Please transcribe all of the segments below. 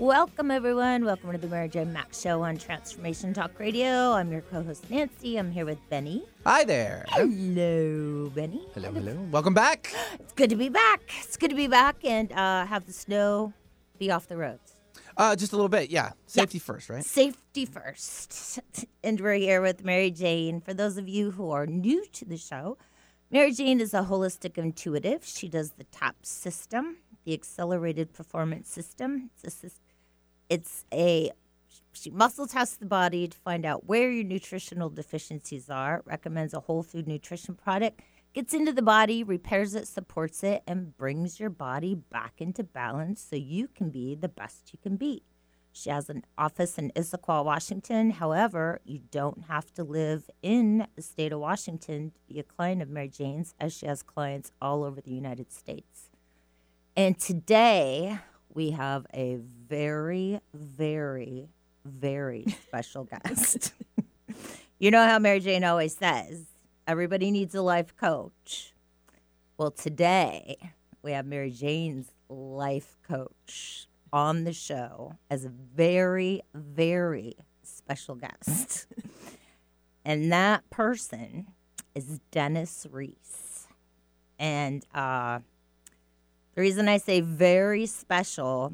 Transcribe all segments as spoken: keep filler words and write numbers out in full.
Welcome, everyone. Welcome to the Mary Jo Mack Show on Transformation Talk Radio. I'm your co-host, Nancy. I'm here with Benny. Hi there. Hello, Benny. Hello, hello. Welcome back. It's good to be back. It's good to be back and uh, have the snow be off the roads. Uh, just a little bit, yeah. Safety yeah. first, right? Safety first. And we're here with Mary Jane. For those of you who are new to the show, Mary Jane is a holistic intuitive. She does the TAP system, the Accelerated Performance System. It's a system. It's a, she muscle tests the body to find out where your nutritional deficiencies are, recommends a whole food nutrition product, gets into the body, repairs it, supports it, and brings your body back into balance so you can be the best you can be. She has an office in Issaquah, Washington. However, you don't have to live in the state of Washington to be a client of Mary Jane's, as she has clients all over the United States. And today, we have a very, very, very special guest. You know how Mary Jane always says, everybody needs a life coach. Well, today we have Mary Jane's life coach on the show as a very, very special guest. And that person is Dennis Reese. And, uh, the reason I say very special,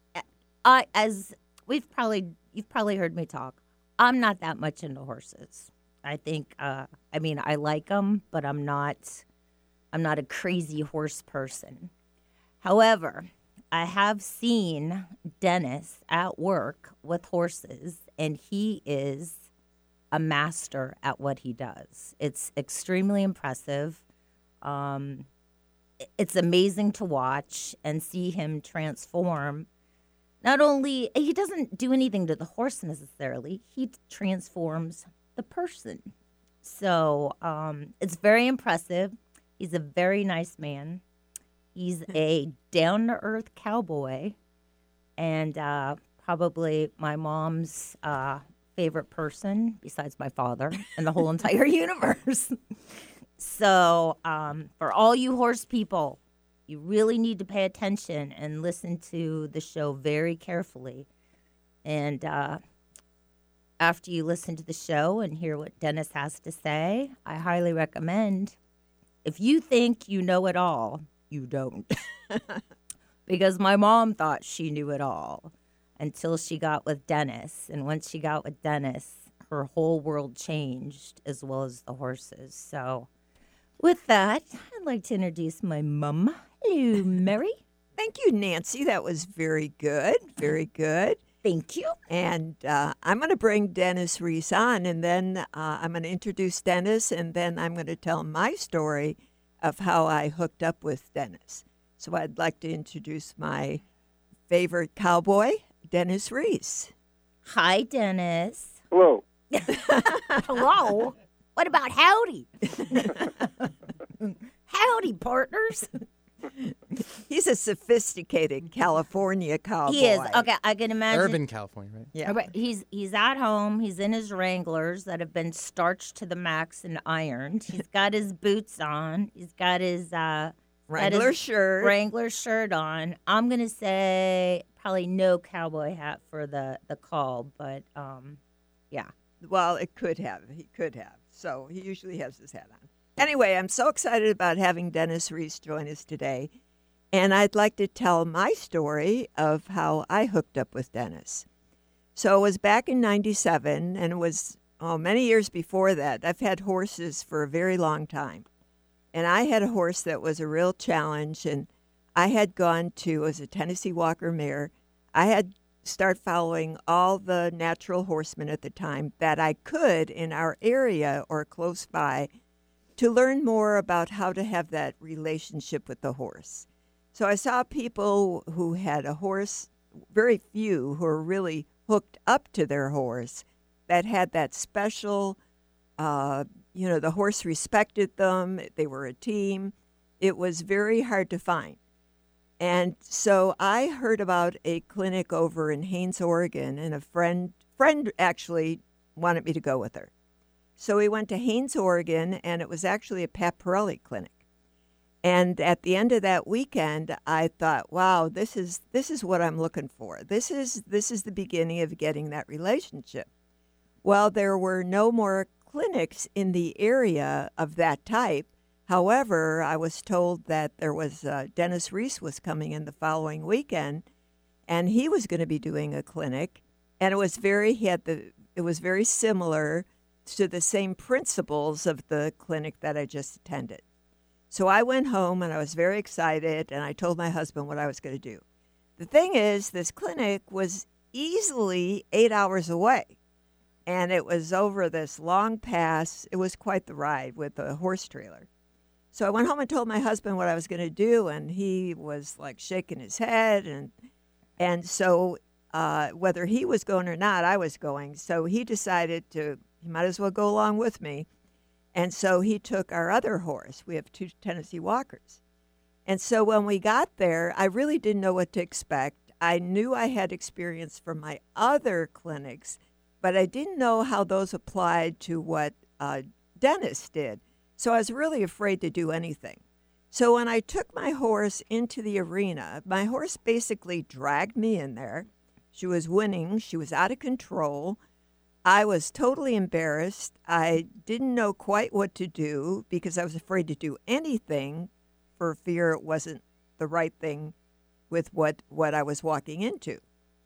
I as we've probably you've probably heard me talk. I'm not that much into horses. I think uh, I mean I like them, but I'm not I'm not a crazy horse person. However, I have seen Dennis at work with horses, and he is a master at what he does. It's extremely impressive. Um, It's amazing to watch and see him transform. Not only, he doesn't do anything to the horse necessarily, he transforms the person. So um, it's very impressive. He's a very nice man. He's a down-to-earth cowboy and uh, probably my mom's uh, favorite person, besides my father, in the whole entire universe. So um, for all you horse people, you really need to pay attention and listen to the show very carefully. And uh, after you listen to the show and hear what Dennis has to say, I highly recommend, if you think you know it all, you don't. Because my mom thought she knew it all until she got with Dennis. And once she got with Dennis, her whole world changed, as well as the horses. So with that, I'd like to introduce my mom. Hello, Mary. Thank you, Nancy. That was very good. Very good. Thank you. And uh, I'm going to bring Dennis Reese on, and then uh, I'm going to introduce Dennis, and then I'm going to tell my story of how I hooked up with Dennis. So I'd like to introduce my favorite cowboy, Dennis Reese. Hi, Dennis. Hello. Hello. What about howdy? Howdy, partners. He's a sophisticated California cowboy. He is. Okay, I can imagine. Urban California, right? Yeah. All right, He's he's at home. He's in his Wranglers that have been starched to the max and ironed. He's got his boots on. He's got his uh, Wrangler his shirt. Wrangler shirt on. I'm gonna say probably no cowboy hat for the the call, but um, yeah. Well, it could have. He could have. So he usually has his hat on. Anyway, I'm so excited about having Dennis Reese join us today. And I'd like to tell my story of how I hooked up with Dennis. So it was back in ninety-seven, and it was oh, many years before that. I've had horses for a very long time. And I had a horse that was a real challenge, and I had gone to, it was a Tennessee Walker mare. I had start following all the natural horsemen at the time that I could in our area or close by to learn more about how to have that relationship with the horse. So I saw people who had a horse, very few who were really hooked up to their horse, that had that special, uh, you know, the horse respected them, they were a team. It was very hard to find. And so I heard about a clinic over in Haines, Oregon, and a friend friend actually wanted me to go with her. So we went to Haines, Oregon, and it was actually a Pat Pirelli clinic. And at the end of that weekend, I thought, wow, this is this is what I'm looking for. This is this is the beginning of getting that relationship. Well, there were no more clinics in the area of that type. However, I was told that there was uh, Dennis Reese was coming in the following weekend, and he was going to be doing a clinic, and it was very he had the it was very similar to the same principles of the clinic that I just attended. So I went home and I was very excited, and I told my husband what I was going to do. The thing is, this clinic was easily eight hours away, and it was over this long pass. It was quite the ride with a horse trailer. So I went home and told my husband what I was going to do, and he was like shaking his head. And and so uh, whether he was going or not, I was going. So he decided to, he might as well go along with me. And so he took our other horse. We have two Tennessee Walkers. And so when we got there, I really didn't know what to expect. I knew I had experience from my other clinics, but I didn't know how those applied to what uh, Dennis did. So I was really afraid to do anything. So when I took my horse into the arena, my horse basically dragged me in there. She was winning. She was out of control. I was totally embarrassed. I didn't know quite what to do because I was afraid to do anything for fear it wasn't the right thing with what, what I was walking into.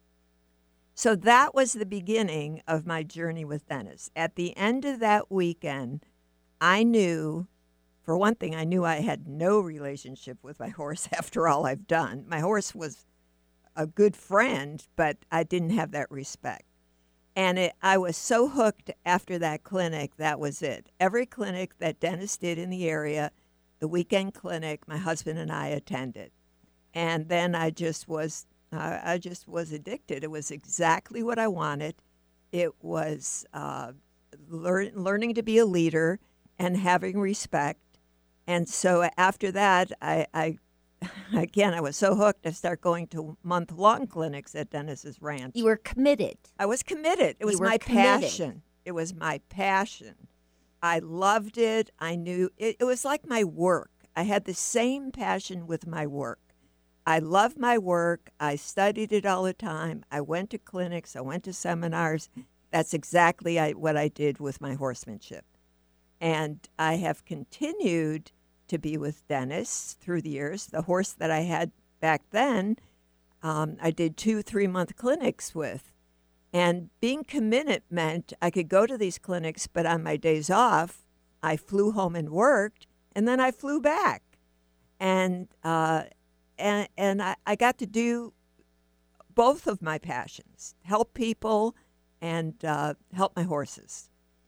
So that was the beginning of my journey with Dennis. At the end of that weekend, I knew, for one thing, I knew I had no relationship with my horse after all I've done. My horse was a good friend, but I didn't have that respect. And it, I was so hooked after that clinic, that was it. Every clinic that Dennis did in the area, the weekend clinic, my husband and I attended. And then I just was, uh, I just was addicted. It was exactly what I wanted. It was uh, lear- learning to be a leader and having respect. And so after that, I, I again, I was so hooked, I started going to month-long clinics at Dennis's ranch. You were committed. I was committed. It was You were my committed. passion. It was my passion. I loved it. I knew it, it was like my work. I had the same passion with my work. I loved my work. I studied it all the time. I went to clinics. I went to seminars. That's exactly I, what I did with my horsemanship. And I have continued to be with Dennis through the years. The horse that I had back then, um, I did two three-month clinics with. And being committed meant I could go to these clinics, but on my days off, I flew home and worked, and then I flew back. And uh, and, and I, I got to do both of my passions, help people and uh, help my horses.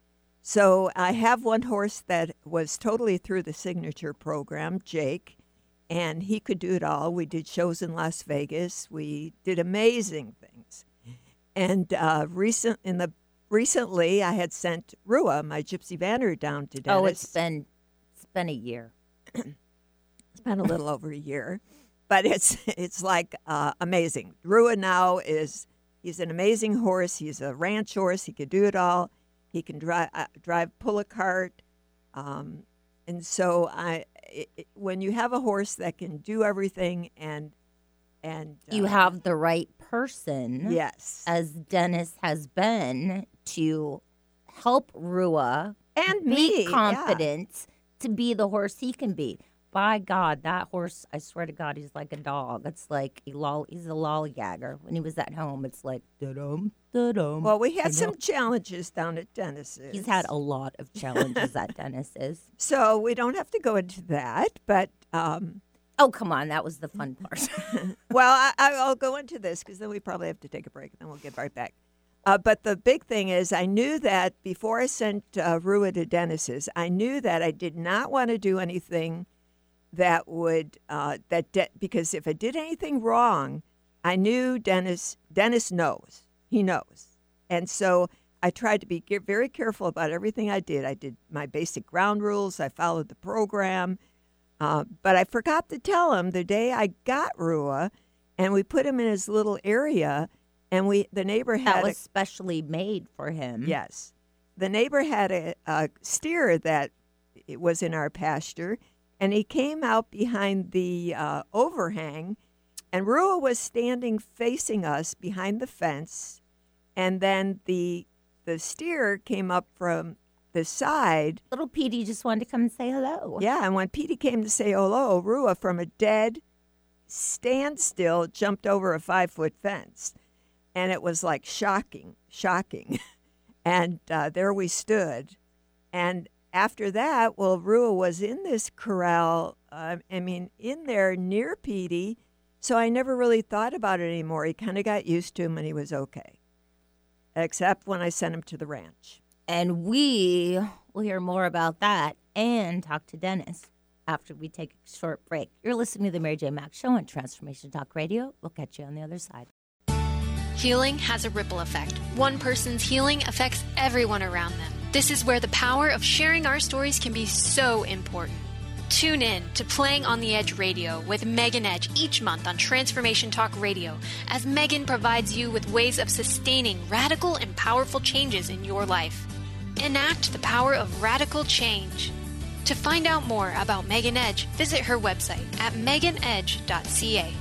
So I have one horse that was totally through the signature program, Jake, and he could do it all. We did shows in Las Vegas. We did amazing things. And uh, recent in the recently, I had sent Rua, my Gypsy Vanner, down to Dennis. Oh, it's been it's been a year. It's been a little over a year, but it's it's like uh, amazing. Rua now is he's an amazing horse. He's a ranch horse. He can do it all. He can drive, uh, drive, pull a cart, um, and so I. It, it, when you have a horse that can do everything, and and uh, You have the right person, yes, as Dennis has been, to help Rua and be me, yeah. confident to be the horse he can be. By God, that horse, I swear to God, he's like a dog. It's like a loll, he's a lollygagger. When he was at home, it's like, da-dum, da-dum. Well, we you had some know? challenges down at Dennis's. He's had a lot of challenges at Dennis's. So we don't have to go into that, but um, Oh, come on. That was the fun part. well, I, I'll go into this because then we probably have to take a break, and then we'll get right back. Uh, but the big thing is, I knew that before I sent uh, Rua to Dennis's, I knew that I did not want to do anything that would uh, that de- because if I did anything wrong, I knew Dennis. Dennis knows. He knows, and so I tried to be ge- very careful about everything I did. I did my basic ground rules. I followed the program, uh, but I forgot to tell him the day I got Rua, and we put him in his little area, and we the neighbor had That a- was specially made for him. Yes. The neighbor had a, a steer that it was in our pasture, And he came out behind the uh, overhang, and Rua was standing facing us behind the fence. And then the the steer came up from the side. Little Petey just wanted to come and say hello. Yeah, and when Petey came to say hello, Rua, from a dead standstill, jumped over a five-foot fence. And it was like shocking, shocking. And uh, there we stood. And after that, well, Rua was in this corral, uh, I mean, in there near Petey, so I never really thought about it anymore. He kind of got used to him and he was okay, except when I sent him to the ranch. And we will hear more about that and talk to Dennis after we take a short break. You're listening to the Mary J. Mack Show on Transformation Talk Radio. We'll catch you on the other side. Healing has a ripple effect. One person's healing affects everyone around them. This is where the power of sharing our stories can be so important. Tune in to Playing on the Edge Radio with Megan Edge each month on Transformation Talk Radio, as Megan provides you with ways of sustaining radical and powerful changes in your life. Enact the power of radical change. To find out more about Megan Edge, visit her website at megan edge dot c a.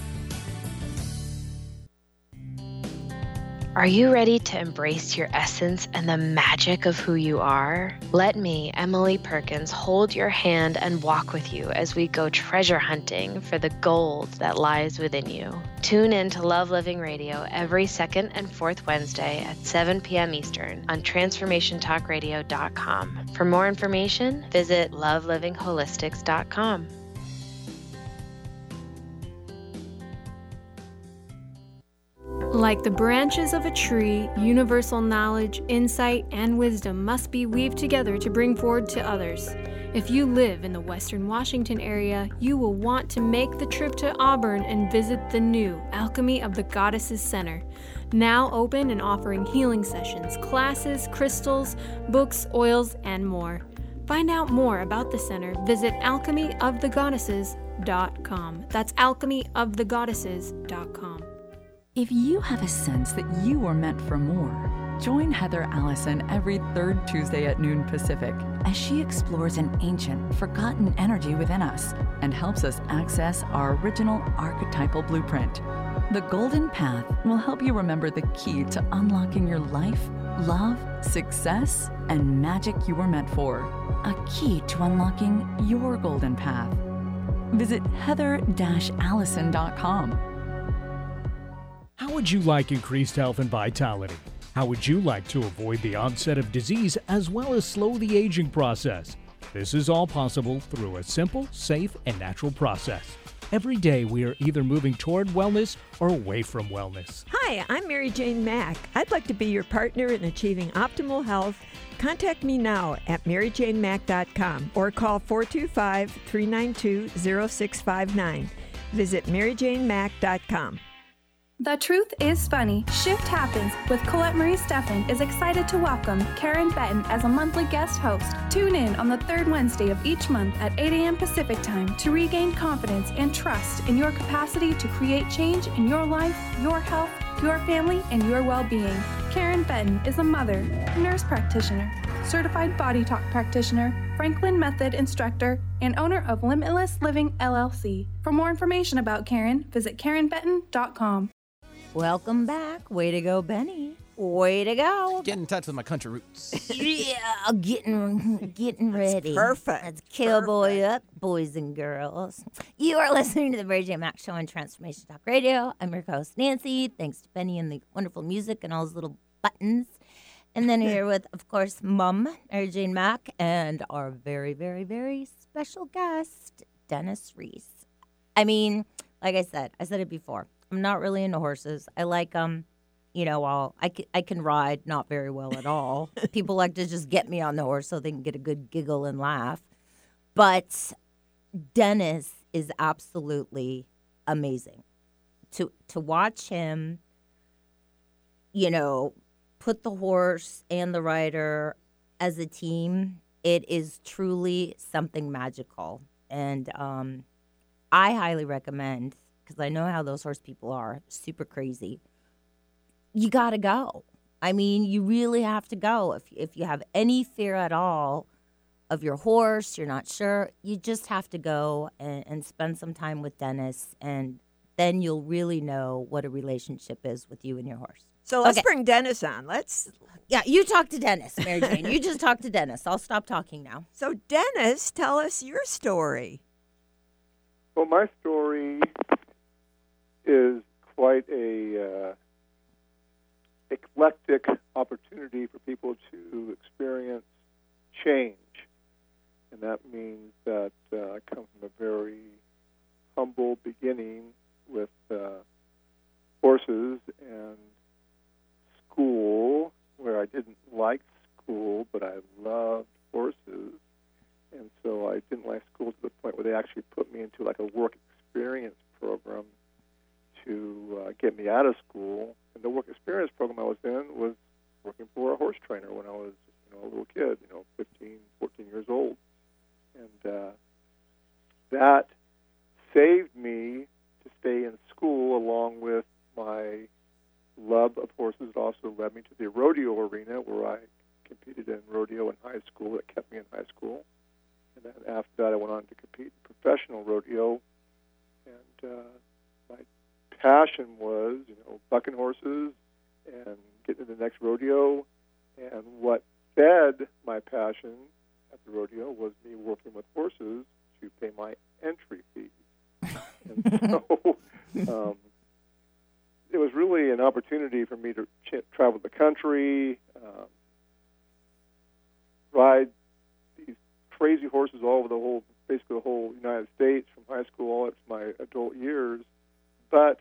Are you ready to embrace your essence and the magic of who you are? Let me, Emily Perkins, hold your hand and walk with you as we go treasure hunting for the gold that lies within you. Tune in to Love Living Radio every second and fourth Wednesday at seven p.m. Eastern on transformation talk radio dot com. For more information, visit love living holistics dot com. Like the branches of a tree, universal knowledge, insight, and wisdom must be weaved together to bring forward to others. If you live in the Western Washington area, you will want to make the trip to Auburn and visit the new Alchemy of the Goddesses Center. Now open and offering healing sessions, classes, crystals, books, oils, and more. Find out more about the center, visit alchemy of the goddesses dot com. That's alchemy of the goddesses dot com. If you have a sense that you are meant for more, join Heather Allison every third Tuesday at noon Pacific as she explores an ancient, forgotten energy within us and helps us access our original archetypal blueprint. The Golden Path will help you remember the key to unlocking your life, love, success, and magic you were meant for. A key to unlocking your golden path. Visit heather dash allison dot com. How would you like increased health and vitality? How would you like to avoid the onset of disease as well as slow the aging process? This is all possible through a simple, safe, and natural process. Every day we are either moving toward wellness or away from wellness. Hi, I'm Mary Jane Mack. I'd like to be your partner in achieving optimal health. Contact me now at mary jane mack dot com or call four two five, three nine two, zero six five nine. Visit mary jane mack dot com. The Truth is Funny. Shift Happens with Colette Marie Steffen is excited to welcome Karen Benton as a monthly guest host. Tune in on the third Wednesday of each month at eight a.m. Pacific Time to regain confidence and trust in your capacity to create change in your life, your health, your family, and your well-being. Karen Benton is a mother, nurse practitioner, certified body talk practitioner, Franklin Method instructor, and owner of Limitless Living L L C. For more information about Karen, visit karen benton dot com. Welcome back. Way to go, Benny. Way to go. Get in touch with my country roots. Yeah, getting getting ready. perfect. Let's cowboy Perfect. up, boys and girls. You are listening to the Mary J. Mack Show on Transformation Talk Radio. I'm your host, Nancy. Thanks to Benny and the wonderful music and all those little buttons. And then here with, of course, Mum, Mary Jane Mack, and our very, very, very special guest, Dennis Reese. I mean, like I said, I said it before. I'm not really into horses. I like them, um, you know, all I can, I can ride not very well at all. People like to just get me on the horse so they can get a good giggle and laugh. But Dennis is absolutely amazing. To to watch him, you know, put the horse and the rider as a team, it is truly something magical. And um, I highly recommend, because I know how those horse people are, super crazy. You got to go. I mean, you really have to go. If if you have any fear at all of your horse, you're not sure, you just have to go and, and spend some time with Dennis, and then you'll really know what a relationship is with you and your horse. So let's Okay. bring Dennis on. Let's. Yeah, you talk to Dennis, Mary Jane. You just talk to Dennis. I'll stop talking now. So Dennis, tell us your story. Well, my story is quite a uh, eclectic opportunity for people to experience change. And that means that uh, I come from a very humble beginning with uh, horses and school, where I didn't like school, but I loved horses. And so I didn't like school to the point where they actually put me into like a work experience program to uh, get me out of school. And the work experience program I was in was working for a horse trainer when I was, you know, a little kid, you know, fifteen, fourteen years old. And uh, that saved me to stay in school along with my love of horses. It also led me to the rodeo arena where I competed in rodeo in high school. It kept me in high school. And then after that, I went on to compete in professional rodeo. And uh, my passion was, you know, bucking horses and getting to the next rodeo. And what fed my passion at the rodeo was me working with horses to pay my entry fees. And so um, it was really an opportunity for me to ch- travel the country, um, ride these crazy horses all over the whole, basically the whole United States from high school all up to my adult years. But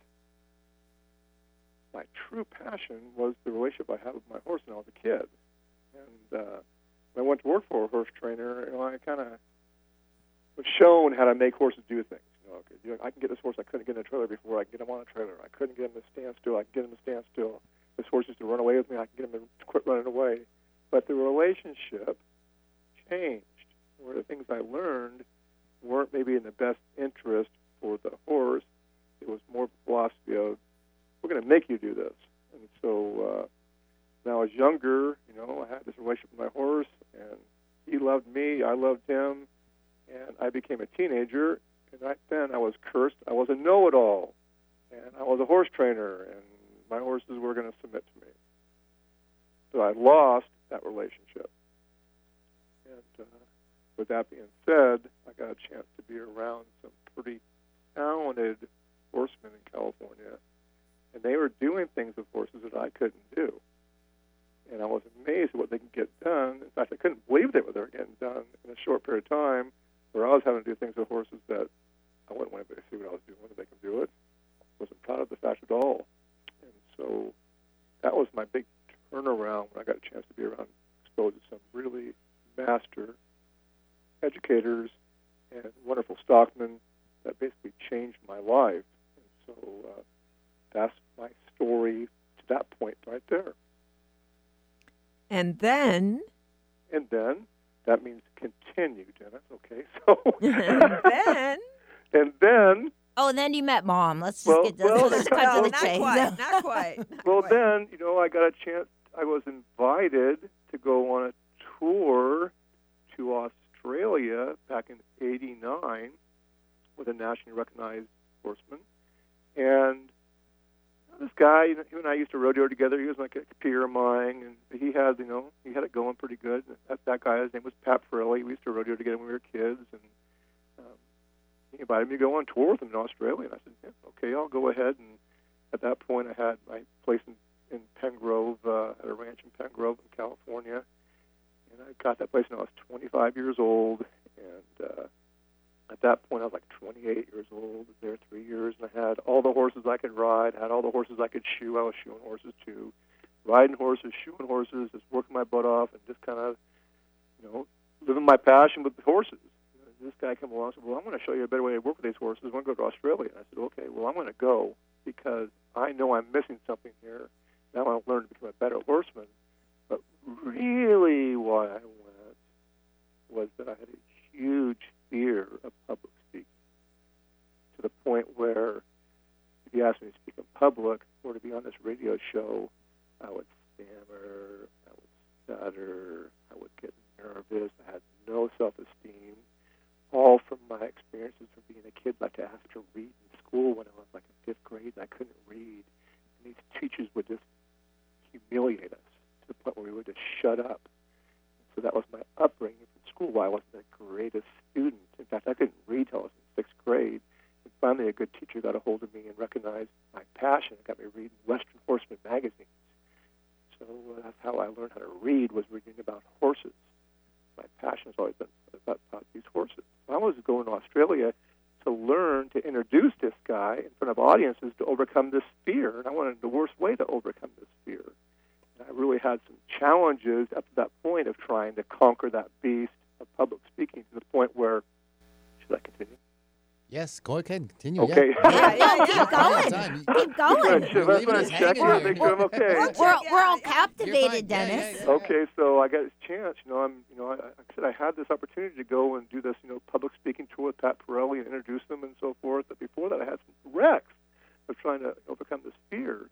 my true passion was the relationship I had with my horse when I was a kid. And uh, when I went to work for a horse trainer, you know, I kind of was shown how to make horses do things. You know, okay, you know, I can get this horse I couldn't get in a trailer before. I can get him on a trailer. I couldn't get him to stand still. I can get him to stand still. This horse used to run away with me. I can get him to quit running away. But the relationship changed, where the things I learned weren't maybe in the best interest for the horse. It was more philosophy of, we're going to make you do this. And so uh, when I was younger, you know, I had this relationship with my horse, and he loved me, I loved him, and I became a teenager, and right then I was cursed. I was a know-it-all, and I was a horse trainer, and my horses were going to submit to me. So I lost that relationship. And uh, with that being said, I got a chance to be around some pretty talented horsemen in California, and they were doing things with horses that I couldn't do. And I was amazed at what they could get done. In fact, I couldn't believe they were getting done in a short period of time, where I was having to do things with horses that I wouldn't want anybody to see what I was doing, if they can do it. Wasn't proud of the fact at all. And so that was my big turnaround when I got a chance to be around, exposed to some really master educators and wonderful stockmen that basically changed my life. And so uh, that's my story to that point right there. And then? And then, that means continue, Dennis. Okay, so. And then? And then. Oh, and then you met Mom. Let's just well, get this. well, Let's cut to the not chase. quite, not quite. Not well, quite. then, you know, I got a chance. I was invited to go on a tour to Australia back in eighty-nine with a nationally recognized horseman. And this guy, you know, he and I used to rodeo together. He was like a peer of mine, and he had, you know, he had it going pretty good. That, that guy, his name was Pat Frilly. We used to rodeo together when we were kids, and um, he invited me to go on tour with him in Australia. And I said, yeah, okay, I'll go ahead. And at that point, I had my place in, in Pengrove, uh, at a ranch in Pengrove in California. And I got that place when I was twenty-five years old, and uh, at that point, I was like twenty-eight years old. I was there three years, and I had all the horses I could ride, had all the horses I could shoe. I was shoeing horses, too. Riding horses, shoeing horses, just working my butt off, and just kind of, you know, living my passion with the horses. And this guy came along and said, well, I'm going to show you a better way to work with these horses. I want to go to Australia. And I said, okay, well, I'm going to go because I know I'm missing something here. Now I want to learn to become a better horseman. But really why I went was that I had a huge fear of public speaking, to the point where if you asked me to speak in public or to be on this radio show, I would stammer, I would stutter, I would get nervous. I had no self-esteem, all from my experiences from being a kid, like to ask to read in school when I was like in fifth grade. I couldn't read. And these teachers would just humiliate us to the point where we would just shut up. So that was my upbringing from school, why I wasn't the greatest student. In fact, I couldn't read till I was in sixth grade. And finally, a good teacher got a hold of me and recognized my passion and got me reading Western Horseman magazines. So uh, that's how I learned how to read, was reading about horses. My passion has always been about, about these horses. So I was going to Australia to learn to introduce this guy in front of audiences to overcome this fear, and I wanted the worst way to overcome this fear. And I really had some challenges up to that point of trying to conquer that beast of public speaking to the point where, should I continue? Yes, go ahead, continue. Okay. Yeah, Yeah, yeah, keep going. Time. Keep going. That's what I'm checking to make sure I'm okay. We're, we're all You're captivated, fine. Yeah, Dennis. yeah, yeah. Okay, so I got this chance. You know, I'm. You know, I, I said I had this opportunity to go and do this, you know, public speaking tour with Pat Pirelli and introduce them and so forth. But before that, I had some wrecks of trying to overcome this fear.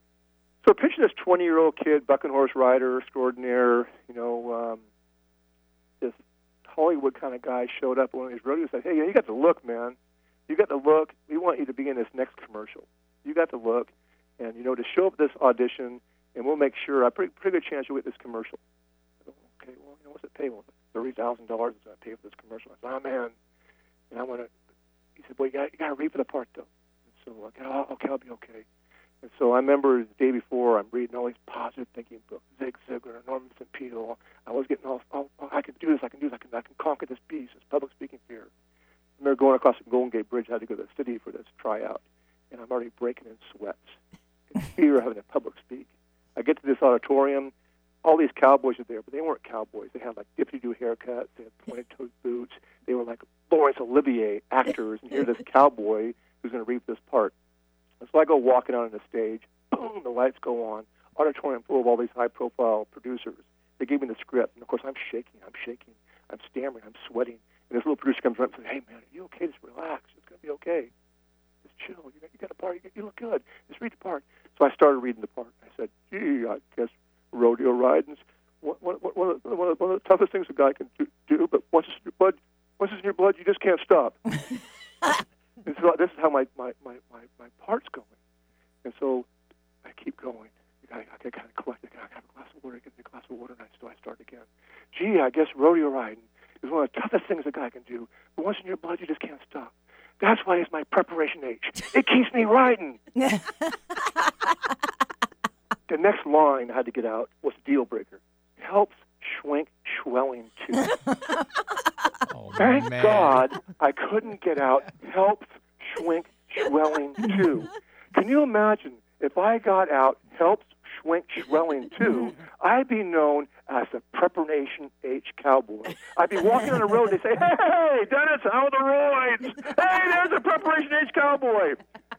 So picture this twenty-year-old kid, bucking horse rider extraordinaire. You know, um, this Hollywood kind of guy showed up at one of these rodeos and said, "Hey, you got the look, man. You got the look. We want you to be in this next commercial. You got the look, and you know, to show up at this audition, and we'll make sure. I pretty pretty good chance you'll get this commercial." I go, okay, well, you know, what's it pay? Well, thirty thousand dollars is going to pay for this commercial. I said, "Oh man," and I want to. He said, "Well, you got you got to read for the part though." And so I go, "Oh, okay, I'll be okay." And so I remember the day before, I'm reading all these positive thinking books, Zig Ziglar, Norman Vincent Peale. I was getting all, oh, oh, I can do this, I can do this, I can, I can conquer this beast, this public speaking fear. I remember going across the Golden Gate Bridge. I had to go to the city for this tryout, and I'm already breaking in sweats in fear of having to public speak. I get to this auditorium. All these cowboys are there, but they weren't cowboys. They had like dipsy-do haircuts. They had pointed-toed boots. They were like Laurence Olivier actors, and here's this cowboy who's going to read this part. And so I go walking out on the stage. Boom, the lights go on. Auditorium full of all these high-profile producers. They gave me the script, and of course I'm shaking. I'm shaking. I'm stammering. I'm sweating. And this little producer comes up and says, "Hey, man, are you okay? Just relax. It's going to be okay. Just chill. You got, you got a part. You, got, you look good. Just read the part." So I started reading the part. I said, "Gee, I guess rodeo riding's one, one, one, of, the, one, of, one of the toughest things a guy can do, do but once it's in your blood, once it's in your blood, you just can't stop." And so this is how my, my, my, my, my part's going. And so I keep going. I, I get kind of collected. I have a glass of water. I get a glass of water, and I, so I start again. "Gee, I guess rodeo riding is one of the toughest things a guy can do. But once in your blood, you just can't stop. That's why it's my preparation age. It keeps me riding." The next line I had to get out was a deal breaker. "Helps shrink swelling too." Oh, Thank man. God I couldn't get out "helps shrink swelling too." Can you imagine if I got out "helps shrink swelling too"? I'd be known as a preparation age cowboy. I'd be walking on the road. They say, "Hey, Dennis, how are the roids? Hey, there's a preparation age cowboy."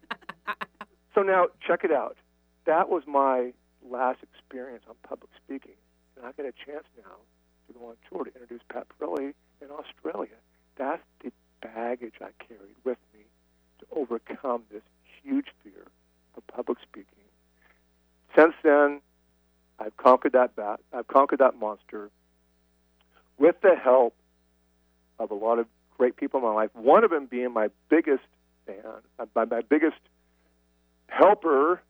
So now check it out. That was my last experience on public speaking, and I get a chance now to go on tour to introduce Pat Pirelli in Australia. That's the baggage I carried with me to overcome this huge fear of public speaking. Since then, I've conquered that bat. I've conquered that monster with the help of a lot of great people in my life. One of them being my biggest fan, my, my biggest helper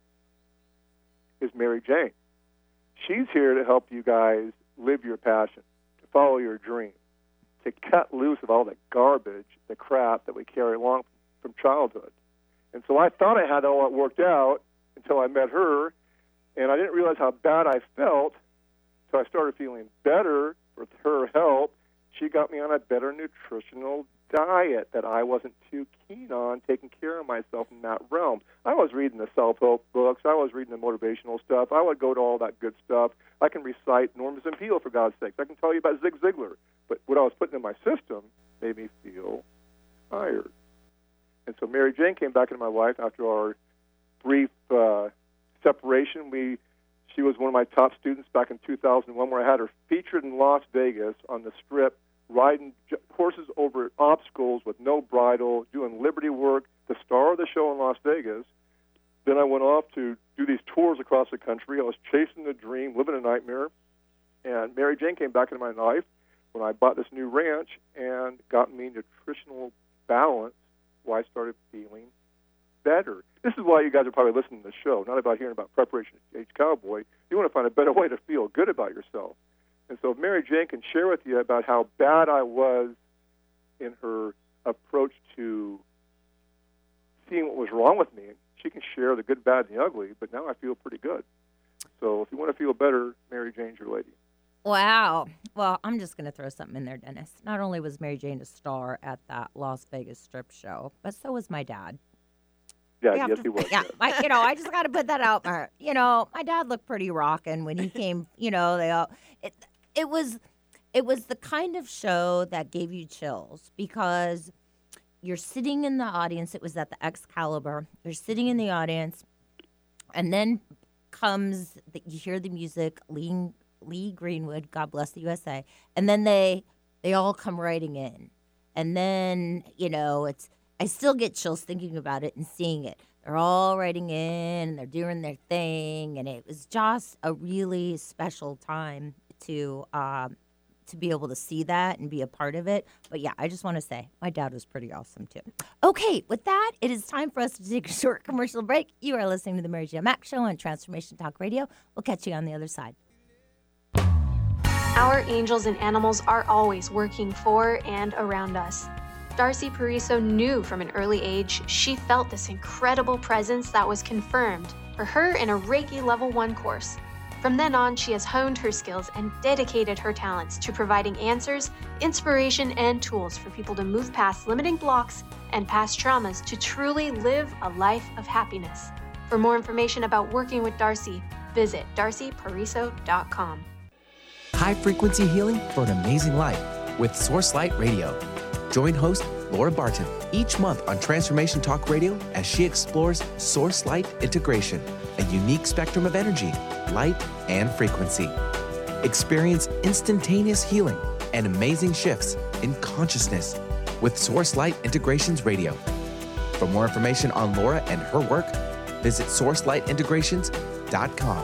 is Mary Jane. She's here to help you guys live your passion, to follow your dream, to cut loose of all the garbage, the crap that we carry along from childhood. And so I thought I had all that worked out until I met her, and I didn't realize how bad I felt, so I started feeling better with her help. She got me on a better nutritional diet that I wasn't too keen on, taking care of myself in that realm. I was reading the self-help books. I was reading the motivational stuff. I would go to all that good stuff. I can recite Norman Vincent Peale, for God's sakes. I can tell you about Zig Ziglar. But what I was putting in my system made me feel tired. And so Mary Jane came back into my life after our brief uh, separation. We, she was one of my top students back in two thousand one, where I had her featured in Las Vegas on the Strip, riding horses over obstacles with no bridle, doing Liberty work, the star of the show in Las Vegas. Then I went off to do these tours across the country. I was chasing the dream, living a nightmare. And Mary Jane came back into my life, when I bought this new ranch and got me nutritional balance, why I started feeling better. This is why you guys are probably listening to the show, not about hearing about Preparation Age Cowboy. You want to find a better way to feel good about yourself. And so if Mary Jane can share with you about how bad I was in her approach to seeing what was wrong with me, she can share the good, bad, and the ugly, but now I feel pretty good. So if you want to feel better, Mary Jane's your lady. Wow. Well, I'm just going to throw something in there, Dennis. Not only was Mary Jane a star at that Las Vegas strip show, but so was my dad. Yeah, We have yes, to- he was. Yeah, I, you know, I just got to put that out there. You know, my dad looked pretty rockin' when he came. You know, they all. It, it was, it was the kind of show that gave you chills because you're sitting in the audience. It was at the Excalibur. You're sitting in the audience, and then comes the, you hear the music. Lee Lee Greenwood, God bless the U S A, and then they they all come writing in, and then you know it's. I still get chills thinking about it and seeing it. They're all writing in, and they're doing their thing, and it was just a really special time to uh, to be able to see that and be a part of it. But yeah, I just want to say my dad was pretty awesome too. Okay, with that, it is time for us to take a short commercial break. You are listening to the Mary Jo Mack Show on Transformation Talk Radio. We'll catch you on the other side. Our angels and animals are always working for and around us. Darcy Pariso knew from an early age she felt this incredible presence that was confirmed for her in a Reiki Level one course. From then on, she has honed her skills and dedicated her talents to providing answers, inspiration, and tools for people to move past limiting blocks and past traumas to truly live a life of happiness. For more information about working with Darcy, visit darcy pariso dot com. High frequency healing for an amazing life with Source Light Radio. Join host Laura Barton each month on Transformation Talk Radio as she explores Source Light integration, a unique spectrum of energy, light, and frequency. Experience instantaneous healing and amazing shifts in consciousness with Source Light Integrations Radio. For more information on Laura and her work, visit source light integrations dot com.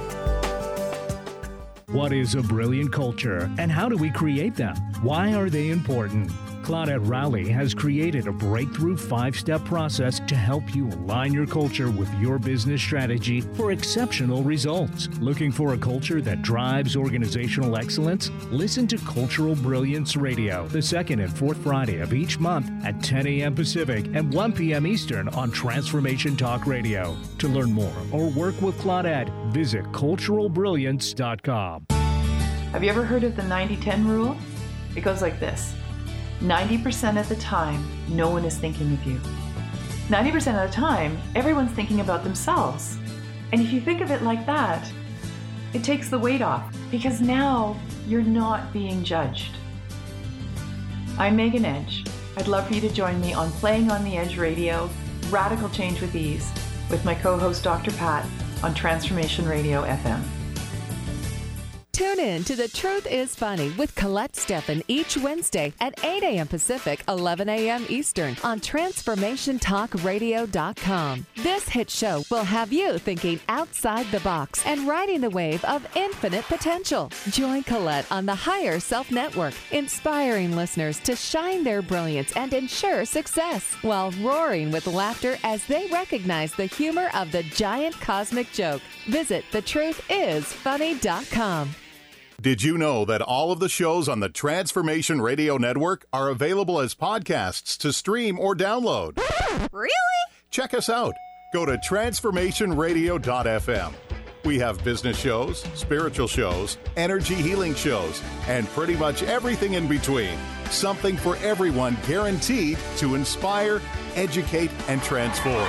What is a brilliant culture, and how do we create them? Why are they important? Claudette Rowley has created a breakthrough five-step process to help you align your culture with your business strategy for exceptional results. Looking for a culture that drives organizational excellence? Listen to Cultural Brilliance Radio, the second and fourth Friday of each month at ten a.m. Pacific and one p.m. Eastern on Transformation Talk Radio. To learn more or work with Claudette, visit cultural brilliance dot com. Have you ever heard of the ninety ten rule? It goes like this. ninety percent of the time, no one is thinking of you. ninety percent of the time, everyone's thinking about themselves. And if you think of it like that, it takes the weight off because now you're not being judged. I'm Megan Edge. I'd love for you to join me on Playing on the Edge Radio, Radical Change with Ease, with my co-host Doctor Pat on Transformation Radio F M. Tune in to The Truth is Funny with Colette Steffen each Wednesday at eight a.m. Pacific, eleven a.m. Eastern on Transformation Talk Radio dot com. This hit show will have you thinking outside the box and riding the wave of infinite potential. Join Colette on the Higher Self Network, inspiring listeners to shine their brilliance and ensure success while roaring with laughter as they recognize the humor of the giant cosmic joke. Visit the truth is funny dot com. Did you know that all of the shows on the Transformation Radio Network are available as podcasts to stream or download? Really? Check us out. Go to transformation radio dot f m. We have business shows, spiritual shows, energy healing shows, and pretty much everything in between. Something for everyone, guaranteed to inspire, educate, and transform.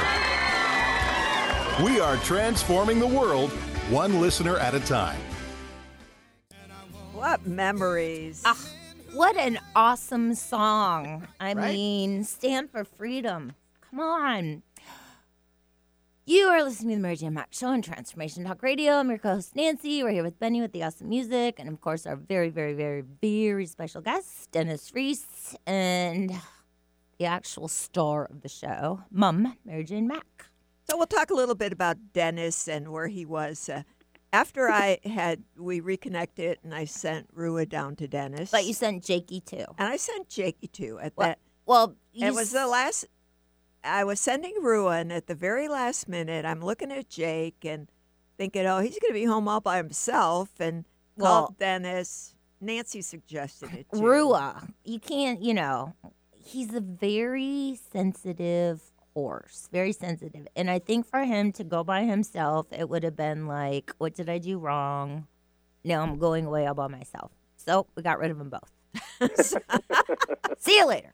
We are transforming the world, one listener at a time. What memories. Ah, what an awesome song. I Right? mean, Stand for Freedom. Come on. You are listening to the Mary Jane Mack Show on Transformation Talk Radio. I'm your co-host, Nancy. We're here with Benny with the awesome music. And, of course, our very, very, very, very special guest, Dennis Reese, and the actual star of the show, Mum, Mary Jane Mack. So we'll talk a little bit about Dennis and where he was uh, after I had, we reconnected and I sent Rua down to Dennis. But you sent Jakey too. And I sent Jakey too at Well, that. well you It was the last, I was sending Rua, and at the very last minute, I'm looking at Jake and thinking, oh, he's going to be home all by himself, and Well- called Dennis. Nancy suggested it too. Rua, you can't, you know, he's a very sensitive horse, very sensitive. And I think for him to go by himself, it would have been like, what did I do wrong? No, I'm going away all by myself. So we got rid of them both. See you later.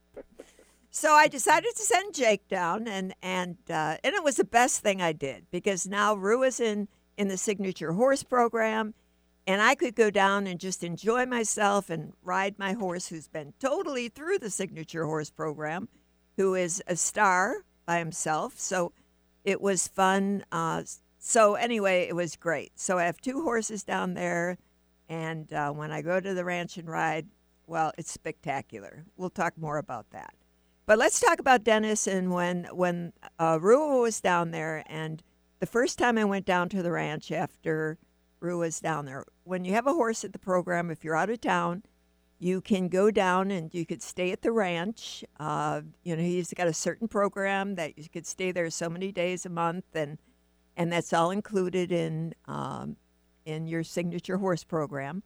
So I decided to send Jake down, and and uh, and it was the best thing I did, because now Rua's in in the Signature Horse Program, and I could go down and just enjoy myself and ride my horse, who's been totally through the Signature Horse Program, who is a star by himself. So it was fun. Uh, so anyway, it was great. So I have two horses down there, and uh, when I go to the ranch and ride, well, it's spectacular. We'll talk more about that. But let's talk about Dennis. And when when uh, Rua was down there, and the first time I went down to the ranch after Rua was down there, when you have a horse at the program, if you're out of town, you can go down and you could stay at the ranch. Uh, you know, he's got a certain program that you could stay there so many days a month, and and that's all included in um, in your Signature Horse Program.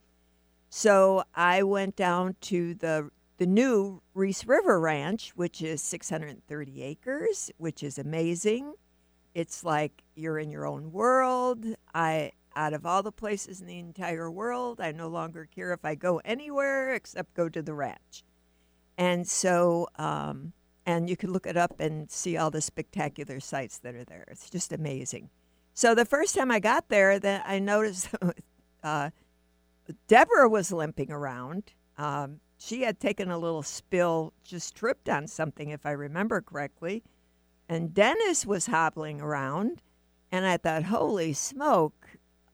So I went down to the the new Reese River Ranch, which is six hundred thirty acres, which is amazing. It's like you're in your own world. I, out of all the places in the entire world, I no longer care if I go anywhere except go to the ranch. And so, um, and you can look it up and see all the spectacular sights that are there. It's just amazing. So the first time I got there, that I noticed uh, Deborah was limping around. Um, she had taken a little spill, just tripped on something, if I remember correctly. And Dennis was hobbling around. And I thought, holy smoke,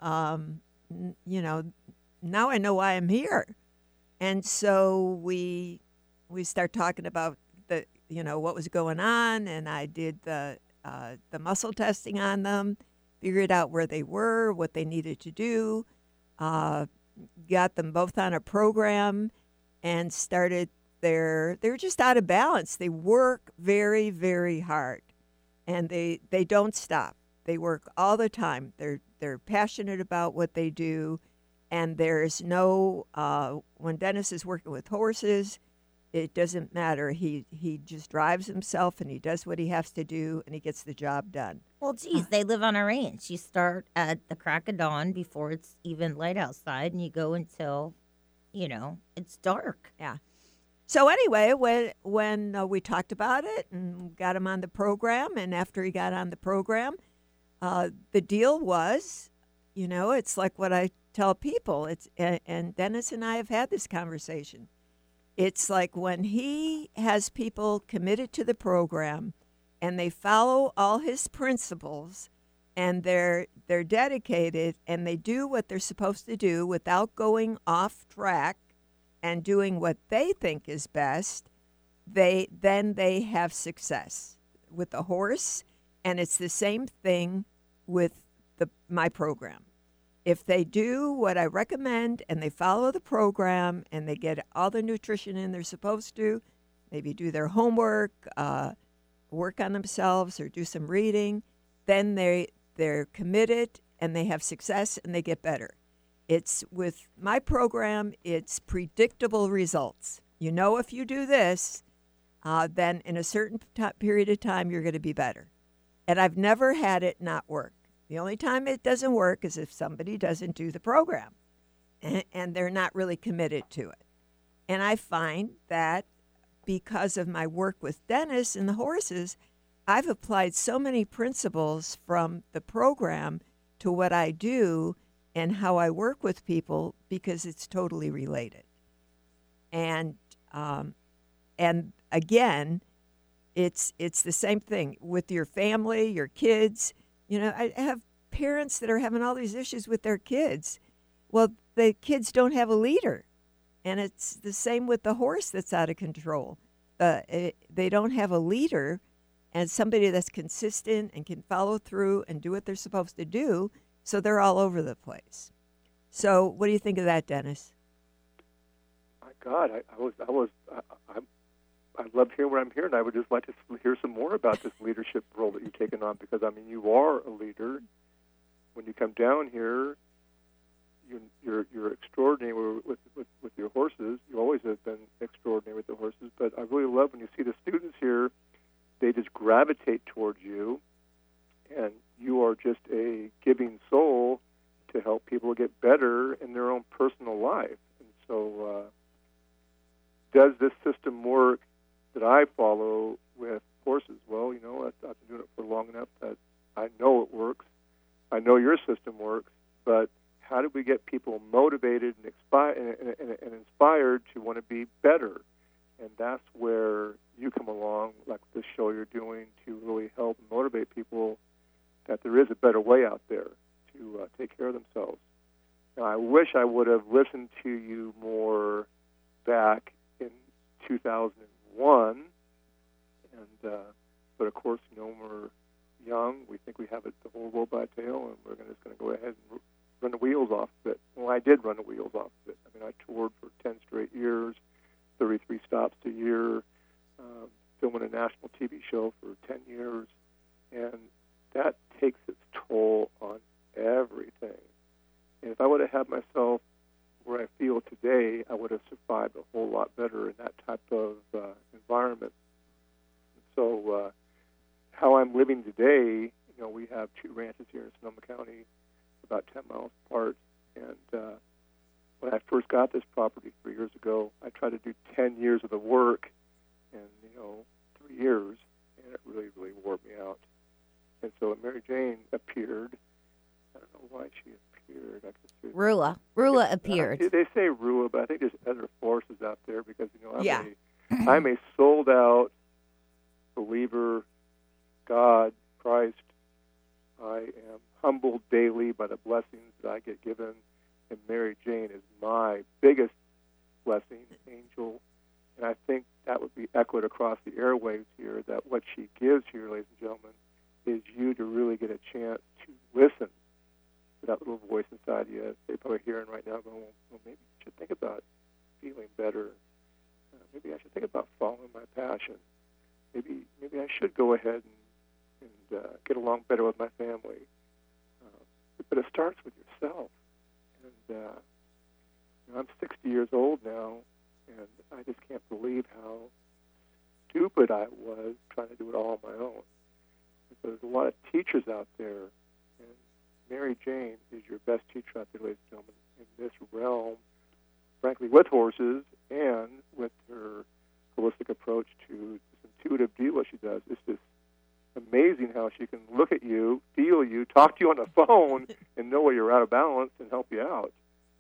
um, n- you know, now I know why I'm here. And so we we start talking about the, you know, what was going on. And I did the uh, the muscle testing on them, figured out where they were, what they needed to do, uh, got them both on a program, and started their, they're just out of balance. They work very, very hard, and they, they don't stop. They work all the time. They're, they're passionate about what they do, and there's no, uh, when Dennis is working with horses, it doesn't matter. He, he just drives himself, and he does what he has to do, and he gets the job done. Well, geez, they live on a ranch. You start at the crack of dawn before it's even light outside, and you go until, you know, it's dark. Yeah. So anyway, when when uh, we talked about it and got him on the program, and after he got on the program, uh, the deal was, you know, it's like what I tell people. It's and, and Dennis and I have had this conversation. It's like when he has people committed to the program, and they follow all his principles, and they're they're dedicated, and they do what they're supposed to do without going off track and doing what they think is best, they then they have success with the horse. And it's the same thing with the my program. If they do what I recommend and they follow the program and they get all the nutrition in they're supposed to, maybe do their homework, uh, work on themselves, or do some reading, then they they're committed and they have success and they get better. It's with my program, it's predictable results. You know, if you do this, uh, then in a certain t- period of time, you're going to be better. And I've never had it not work. The only time it doesn't work is if somebody doesn't do the program and, and they're not really committed to it. And I find that because of my work with Dennis and the horses, I've applied so many principles from the program to what I do and how I work with people, because it's totally related. And um, and again, it's it's the same thing with your family, your kids. You know, I have parents that are having all these issues with their kids. Well, the kids don't have a leader, and it's the same with the horse that's out of control. Uh, it, they don't have a leader and somebody that's consistent and can follow through and do what they're supposed to do. So they're all over the place. So what do you think of that, Dennis? My God, I, I was, I was, I, I'm, I love hearing what I'm hearing. I would just like to hear some more about this leadership role that you've taken on, because I mean, you are a leader. When you come down here, you, you're you're extraordinary with, with with your horses. You always have been extraordinary with the horses. But I really love when you see the students here; they just gravitate towards you, and you are just a giving soul to help people get better in their own personal life. And so, uh, does this system work that I follow with horses? Well, you know, I've, I've been doing it for long enough that I know it works. I know your system works, but how do we get people motivated and, expi- and, and, and inspired to want to be better? And that's where you come along, like this show you're doing, to really help motivate people that there is a better way out there to uh, take care of themselves. Now, I wish I would have listened to you more back in two thousand one, and uh, but of course, you know, we're young. We think we have it the whole world by the tail, and we're gonna, just going to go ahead and run the wheels off of it. Well, I did run the wheels off of it. I mean, I toured for ten straight years, thirty-three stops a year, um, filming a national T V show for ten years, and that takes its toll on everything. And if I would have had myself where I feel today, I would have survived a whole lot better in that type of uh, environment. So uh, how I'm living today, you know, we have two ranches here in Sonoma County, about ten miles apart. And uh, when I first got this property three years ago, I tried to do ten years of the work in, you know, three years, and it really, really wore me out. And so when Mary Jane appeared, I don't know why she appeared. I guess Rua. Rua it, appeared. Uh, they say Rua, but I think there's other forces out there because, you know, I'm, Yeah. a, I'm a sold-out believer, God, Christ. I am humbled daily by the blessings that I get given, and Mary Jane is my biggest blessing, angel. And I think that would be echoed across the airwaves here, that what she gives here, ladies and gentlemen, is you to really get a chance to listen to that little voice inside you. They're probably hearing right now going, well, maybe I should think about feeling better. Uh, maybe I should think about following my passion. Maybe maybe I should go ahead and, and uh, get along better with my family. Uh, but it starts with yourself. And uh, you know, I'm sixty years old now, and I just can't believe how stupid I was trying to do it all on my own. There's a lot of teachers out there, and Mary Jane is your best teacher out there, ladies and gentlemen, in this realm, frankly, with horses and with her holistic approach to this intuitive deal what she does. It's just amazing how she can look at you, feel you, talk to you on the phone, and know where you're out of balance and help you out.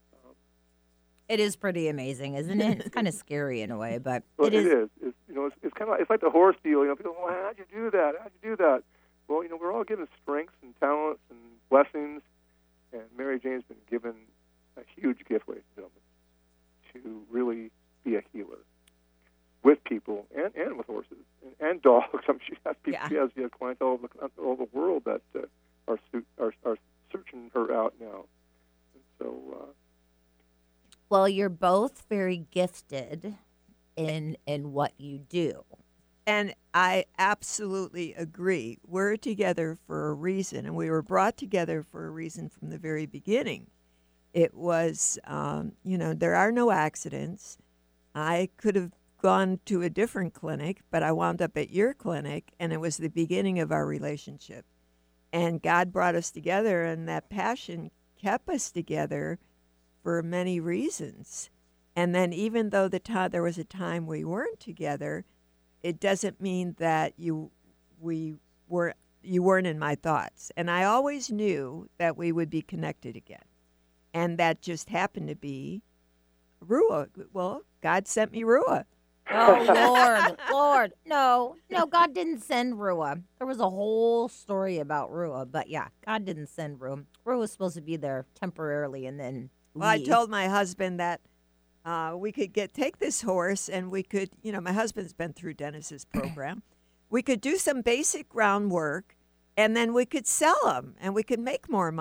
It is pretty amazing, isn't it? It's kind of scary in a way, but well, it is. It is. It's, you know, it's, it's kind of like, it's like the horse deal. You know, people, well, how'd you do that? How'd you do that? Well, you know, we're all given strengths and talents and blessings, and Mary Jane's been given a huge gift, ladies and gentlemen, to really be a healer with people and, and with horses and, and dogs. I mean, she has people, Yeah. she has, she has clients all over, the, all over the world that uh, are, su- are are searching her out now. And so, uh, Well, you're both very gifted in in what you do. And I absolutely agree. We're together for a reason, and we were brought together for a reason from the very beginning. It was, um, you know, there are no accidents. I could have gone to a different clinic, but I wound up at your clinic, and it was the beginning of our relationship. And God brought us together, and that passion kept us together for many reasons. And then even though the time there was a time we weren't together, it doesn't mean that you we were you weren't in my thoughts. And I always knew that we would be connected again. And that just happened to be Rua. Well, God sent me Rua. Oh, Lord, Lord. No, no, God didn't send Rua. There was a whole story about Rua, but yeah, God didn't send Rua. Rua was supposed to be there temporarily and then Well, I leave. told my husband that uh, we could get take this horse and we could, you know, my husband's been through Dennis's program. We could do some basic groundwork and then we could sell him and we could make more money.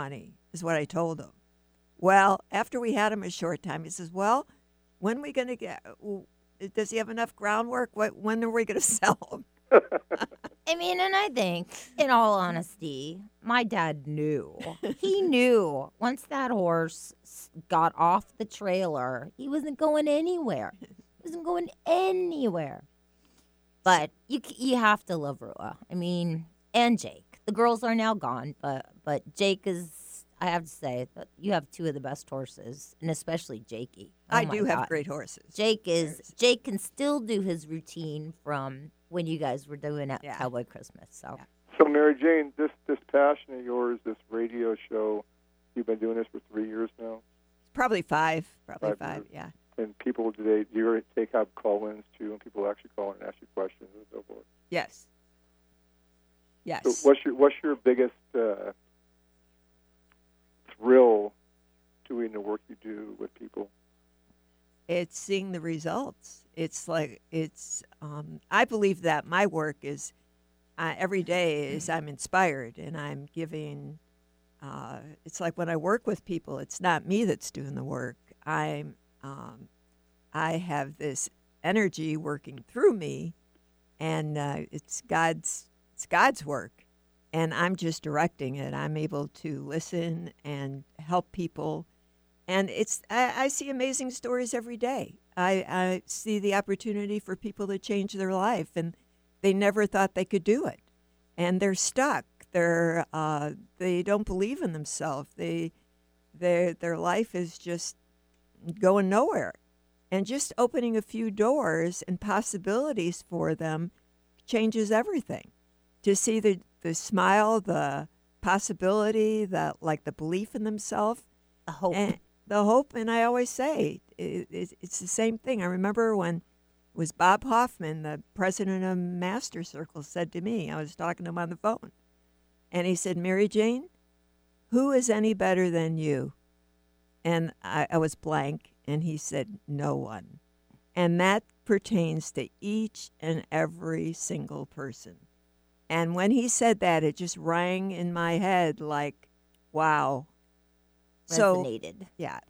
is what I told him. Well, after we had him a short time, he says, well, when are we going to get, does he have enough groundwork? What, when are we going to sell him? I mean, and I think, in all honesty, my dad knew. He knew once that horse s- got off the trailer, he wasn't going anywhere. He wasn't going anywhere. But you c- you have to love Rua. I mean, and Jake. The girls are now gone, but but Jake is, I have to say, that you have two of the best horses, and especially Jakey. Oh I my do have God. great horses. Jake is Jake can still do his routine from when you guys were doing at Yeah. Cowboy Christmas. So Yeah. So, Mary Jane, this this passion of yours, this radio show, you've been doing this for three years now. Probably five. Probably Five five, years. yeah. And people today, do you take out call-ins too, and people actually call in and ask you questions and so forth? Yes. Yes. So, what's your what's your biggest uh, thrill doing the work you do with people? It's seeing the results. It's like it's. Um, I believe that my work is uh, every day is I'm inspired and I'm giving. Uh, it's like when I work with people, it's not me that's doing the work. I'm. Um, I have this energy working through me, and uh, it's God's. It's God's work, and I'm just directing it. I'm able to listen and help people. And it's I, I see amazing stories every day. I, I see the opportunity for people to change their life, and they never thought they could do it, and they're stuck. They're uh, they don't believe in themselves. They their their life is just going nowhere, and just opening a few doors and possibilities for them changes everything. To see the the smile, the possibility, the like the belief in themselves, the hope. And, the hope, and I always say it, it, it's the same thing. I remember when it was Bob Hoffman, the president of Master Circle, said to me, I was talking to him on the phone, and he said, Mary Jane, who is any better than you? And I, I was blank, and he said, no one. And that pertains to each and every single person. And when he said that, it just rang in my head like, wow. resonated. So, yeah.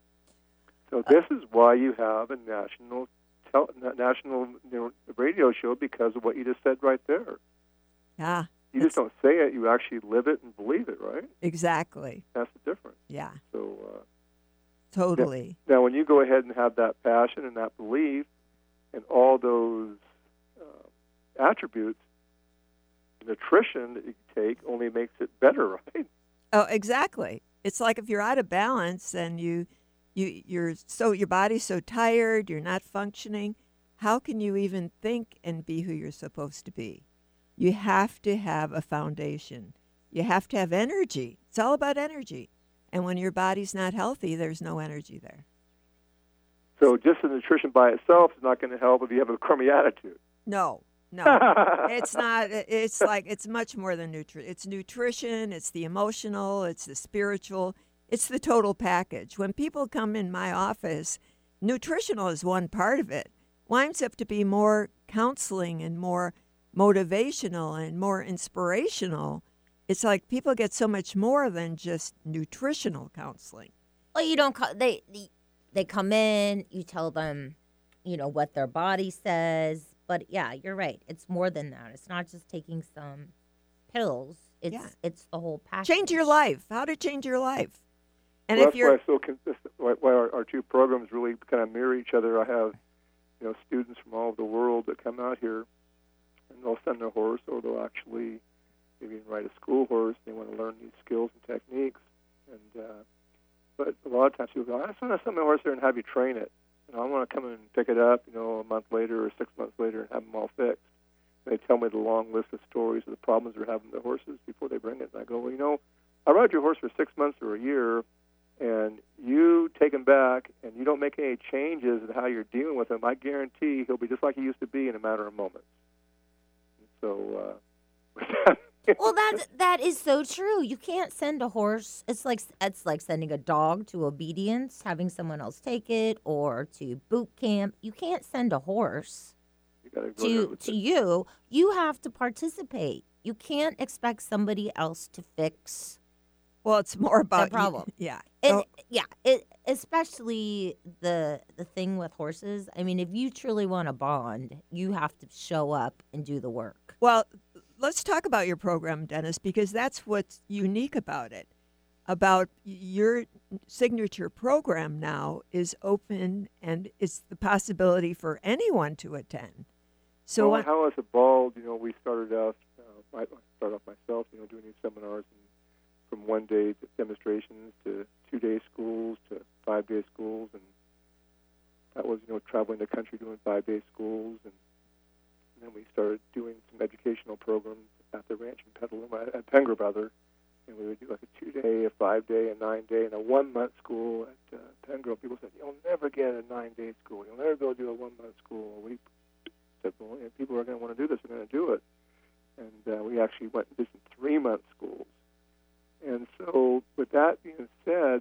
So this is why you have a national tel- national you know, radio show, because of what you just said right there. Yeah. You just don't say it; you actually live it and believe it, right? Exactly. That's the difference. Yeah. So. Uh, Totally. Now, now, when you go ahead and have that passion and that belief and all those uh, attributes, nutrition that you take only makes it better, right? Oh, exactly. It's like if you're out of balance and you, you, you're so your body's so tired, you're not functioning. How can you even think and be who you're supposed to be? You have to have a foundation. You have to have energy. It's all about energy. And when your body's not healthy, there's no energy there. So just the nutrition by itself is not going to help if you have a crummy attitude. No, no, it's not. It's like it's much more than nutrition. It's nutrition. It's the emotional. It's the spiritual. It's the total package. When people come in my office, nutritional is one part of it. Winds up to be more counseling and more motivational and more inspirational. It's like people get so much more than just nutritional counseling. Well, you don't. Call, they, they they come in. You tell them, you know, what their body says. But yeah, you're right. It's more than that. It's not just taking some pills. It's Yeah. it's the whole package. Change your life. How to change your life. And well, if that's you're why it's so consistent. Why, why our, our two programs really kind of mirror each other. I have, you know, students from all over the world that come out here, and they'll send their horse, or they'll actually maybe ride a school horse. They want to learn these skills and techniques. And uh, but a lot of times people go, I just want to send my horse there and have you train it. And I want to come and pick it up, you know, a month later or six months later and have them all fixed. And they tell me the long list of stories of the problems they're having with their horses before they bring it. And I go, well, you know, I ride your horse for six months or a year, and you take him back and you don't make any changes in how you're dealing with him, I guarantee he'll be just like he used to be in a matter of moments. And so, uh, Well, that that is so true. You can't send a horse. It's like it's like sending a dog to obedience, having someone else take it, or to boot camp. You can't send a horse you gotta go there to with to it. you. You have to participate. You can't expect somebody else to fix Well, it's more about the problem. You, yeah. And Oh, yeah, it, especially the the thing with horses. I mean, if you truly want to bond, you have to show up and do the work. well, let's talk about your program, Dennis, because that's what's unique about it. About your signature program now is open, and it's the possibility for anyone to attend. So well, what, how it's evolved, you know, we started off, uh, I started off myself, you know, doing these seminars and from one-day demonstrations to two-day schools to five-day schools, and that was, you know, traveling the country doing five-day schools, and, and then we started doing some educational programs at the ranch in Petaluma, at Pengra Brother, and we would do like a two-day, a five-day, a nine-day, and a one-month school at uh, Pengra. People said, you'll never get a nine-day school. You'll never be able to do a one-month school. We said, well, yeah, people are going to want to do this. They're going to do it. And uh, we actually went and did some three-month schools. And so with that being said,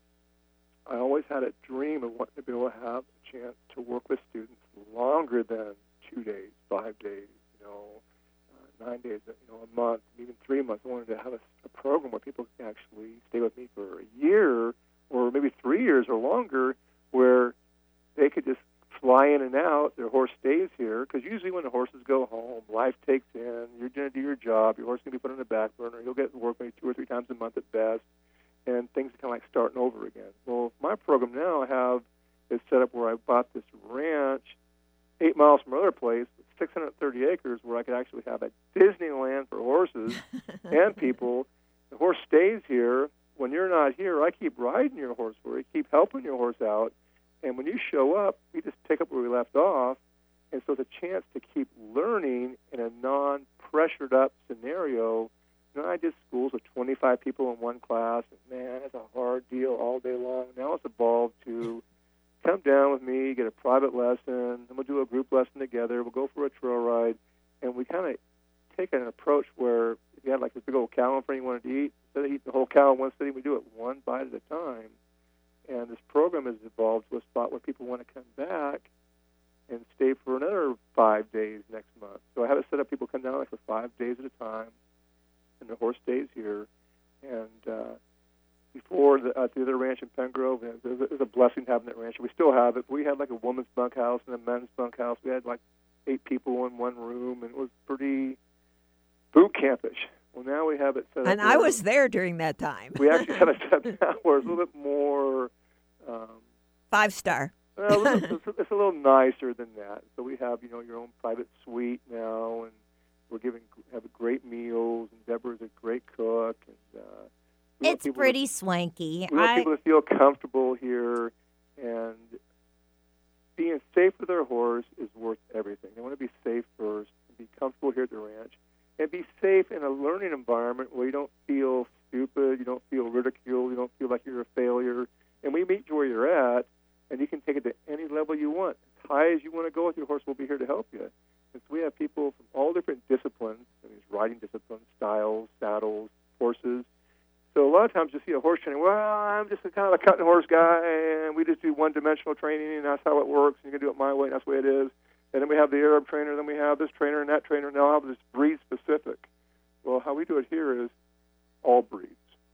I always had a dream of wanting to be able to have a chance to work with students longer than two days, five days, you know, uh, nine days, you know, a month, even three months. I wanted to have a, a program where people can actually stay with me for a year or maybe three years or longer, where they could just fly in and out. Their horse stays here, because usually when the horses go home, life takes in. You're going to do your job. Your horse is going to be put on the back burner. He'll get to work maybe two or three times a month at best, and things are kind of like starting over again. Well, my program now I have is set up where I bought this ranch eight miles from another place, six hundred thirty acres, where I could actually have a Disneyland for horses and people. The horse stays here. When you're not here, I keep riding your horse for you, keep helping your horse out. And when you show up, we just pick up where we left off. And so it's a chance to keep learning in a non-pressured up scenario. You know, I did schools with twenty-five people in one class, and man, it's a hard deal all day long. Now it's evolved to come down with me, get a private lesson, then we'll do a group lesson together, we'll go for a trail ride, and we kind of take an approach where if you had like this big old cow in front of you wanted to eat, instead of eating the whole cow in one sitting, we do it one bite at a time. And this program has evolved to a spot where people want to come back and stay for another five days next month. So I have it set up, people come down like for five days at a time, and the horse stays here. And uh, before the, at the other ranch in Pengrove, it was, it was a blessing having that ranch. We still have it. We had like a woman's bunkhouse and a men's bunkhouse. We had like eight people in one room, and it was pretty boot campish. Well, now we have it set up. and I was there during that time. We actually have it set up now where it's a little bit more um, Five star. well, it's, it's, it's a little nicer than that. So we have, you know, your own private suite now, and we're giving have great meals. And Deborah's a great cook, and uh, we want It's people pretty to, swanky. we want I, people to feel comfortable here, and being safe with their horse is worth everything. They want to be safe first, and be comfortable here at the ranch, and be safe in a learning environment where you don't feel stupid, you don't feel ridiculed, you don't feel like you're a failure. And we meet you where you're at, and you can take it to any level you want. As high as you want to go with your horse, we'll be here to help you. And so we have people from all different disciplines, I mean, riding disciplines, styles, saddles, horses. So a lot of times you see a horse training, well, I'm just a kind of a cutting horse guy, and we just do one-dimensional training, and that's how it works, and you can do it my way, and that's the way it is. And then we have the Arab trainer, then we have this trainer and that trainer, and now I have this breed-specific. Well, how we do it here is all breeds,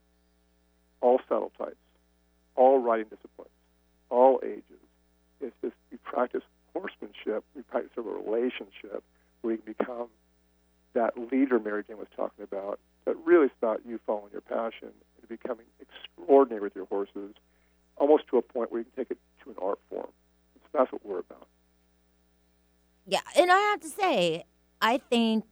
all saddle types, all riding disciplines, all ages. It's just we practice horsemanship, we practice a relationship where you can become that leader Mary Jane was talking about. But really it's about you following your passion and becoming extraordinary with your horses, almost to a point where you can take it to an art form. So that's what we're about. yeah, and I have to say, I think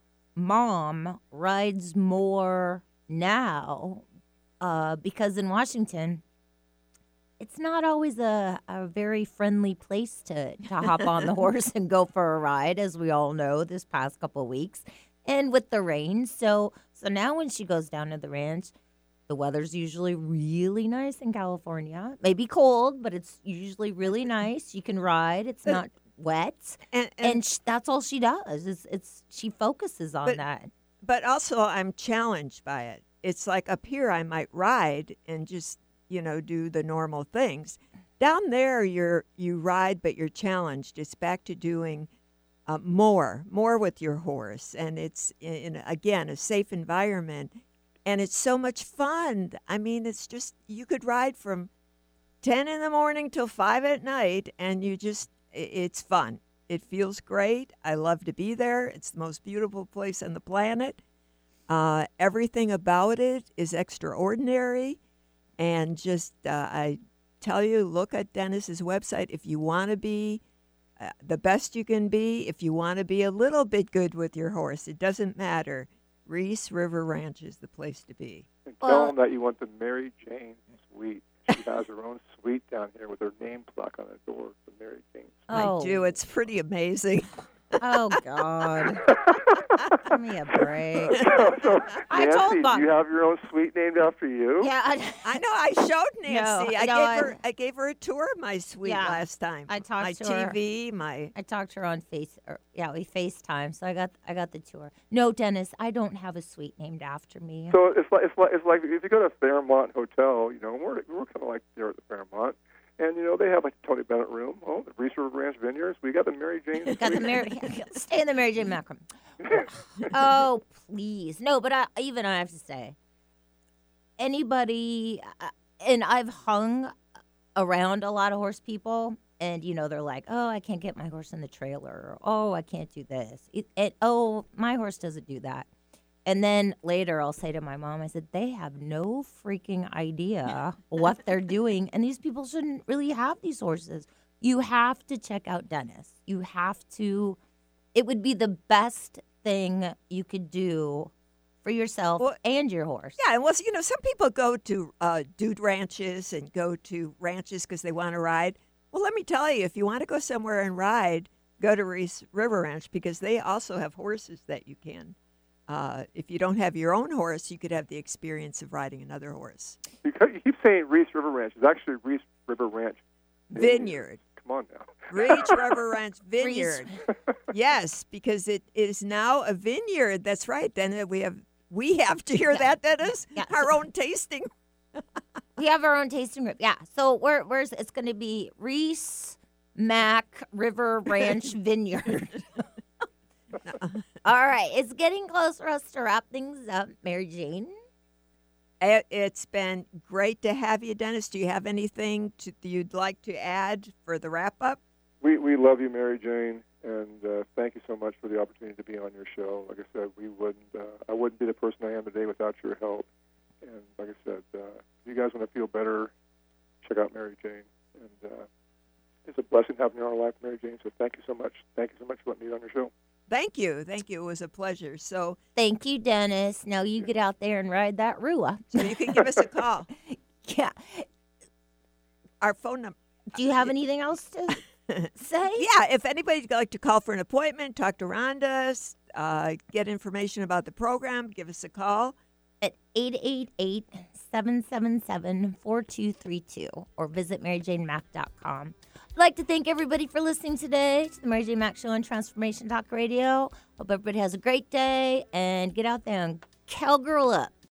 Mom rides more now uh, because in Washington, it's not always a, a very friendly place to, to hop on the horse and go for a ride, as we all know this past couple of weeks, and with the rain. So, so now when she goes down to the ranch, the weather's usually really nice in California. Maybe cold, but it's usually really nice. You can ride. It's not wet, And, and, and sh- that's all she does. It's, it's she focuses on But- that. but also I'm challenged by it. It's like up here I might ride and just, you know, do the normal things. Down there you're you ride but you're challenged. It's back to doing uh, more, more with your horse, and it's in, in again a safe environment. and it's so much fun. I mean, it's just, you could ride from ten in the morning till five at night, and you just, it's fun. It feels great. I love to be there. It's the most beautiful place on the planet. Uh, everything about it is extraordinary. And just, uh, I tell you, look at Dennis's website if you want to be uh, the best you can be. If you want to be a little bit good with your horse, it doesn't matter. Reese River Ranch is the place to be. And tell them that you want the Mary Jane suite. She has her own suite down here with her name plaque on the door for Mary Jane. I do. It's pretty amazing. Oh, God. Give me a break. so, so, I Nancy, told Bob. do you have your own suite named after you? Yeah, I, I know. I showed Nancy. No, I no, gave I- her. I gave her a tour of my suite Yeah. last time. I talked my to her. T V. My. I talked to her on Face. Or, yeah, we FaceTime, so I got I got the tour. No, Dennis, I don't have a suite named after me. So it's like it's like it's like if you go to Fairmont Hotel, you know, we're we're kind of like there at the Fairmont, and you know they have like the Tony Bennett room. Oh, the Reese River Ranch Vineyards. We got the Mary Jane. got the Mary. Stay in the Mary Jane Macram. Oh, please, no. But I, even I have to say, anybody, uh, and I've hung around a lot of horse people, and you know they're like, oh, I can't get my horse in the trailer, or oh, I can't do this. It, it, oh, my horse doesn't do that. And then later I'll say to my mom, I said, they have no freaking idea what they're doing. And these people shouldn't really have these horses. You have to check out Dennis. You have to, it would be the best thing you could do for yourself Well, and your horse. Yeah, and well, you know, some people go to uh, dude ranches and go to ranches because they want to ride. Well, let me tell you, if you want to go somewhere and ride, go to Reese River Ranch because they also have horses that you can. Uh, if you don't have your own horse, you could have the experience of riding another horse. You keep you keep saying Reese River Ranch. It's actually Reese River Ranch Vineyard. Come on now. Reese River Ranch Vineyard. Yes, because it is now a vineyard. That's right. Then we have we have to hear that, Dennis. Yeah. Our own tasting. We have our own tasting room. Yeah. So we're, where's it's going to be Reese Mac River Ranch Vineyard. All right. It's getting close for us to wrap things up. Mary Jane? It, it's been great to have you, Dennis. Do you have anything to, you'd like to add for the wrap up? We we love you, Mary Jane, and uh, thank you so much for the opportunity to be on your show. Like I said, we wouldn't uh, I wouldn't be the person I am today without your help. And like I said, uh, if you guys want to feel better, check out Mary Jane. And uh, it's a blessing having you in our life, Mary Jane. So thank you so much. Thank you so much for letting me be on your show. Thank you. Thank you. It was a pleasure. So Thank you, Dennis. Now you get out there and ride that Rua. so you can give us a call. Yeah. Our phone number. Do you have anything else to say? Yeah, if anybody'd like to call for an appointment, talk to Rhonda, uh, get information about the program, give us a call. At eight eight eight, seven seven seven, four two three two or visit mary jane mac dot com. I'd like to thank everybody for listening today to the Mary Jane Mac Show on Transformation Talk Radio. Hope everybody has a great day and get out there and cowgirl up.